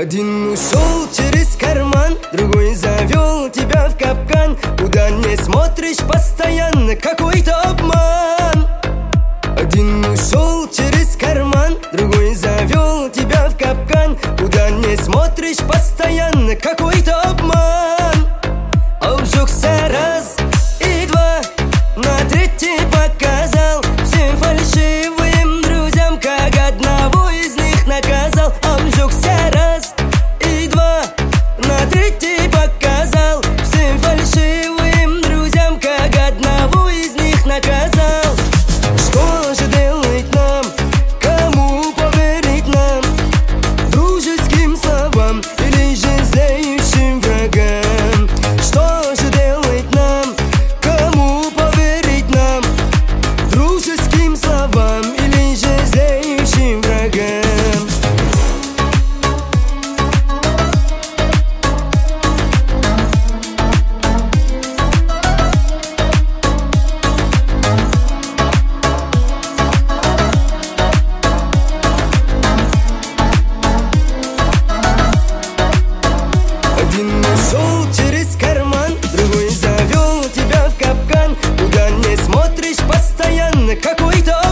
Один ушел через карман, другой завел тебя в капкан. Куда не смотришь, постоянно какой-то обман. Один ушел через карман, другой завел тебя в капкан. Куда не смотришь, постоянно какой-то обман. Обжегся раз и два, на третий показал всем фальшивым друзьям, как одного из них наказал. Обжегся раз и два, на третий показал всем фальшивым друзьям, как одного из них наказал. Что же делать нам? Кому поверить нам? Дружеским словам или же злейшим врагам? Что же делать нам? Кому поверить нам? Дружеским словам или же злейшим врагам? Один ушел через карман, другой завел тебя в капкан. Куда не смотришь, постоянно какой-то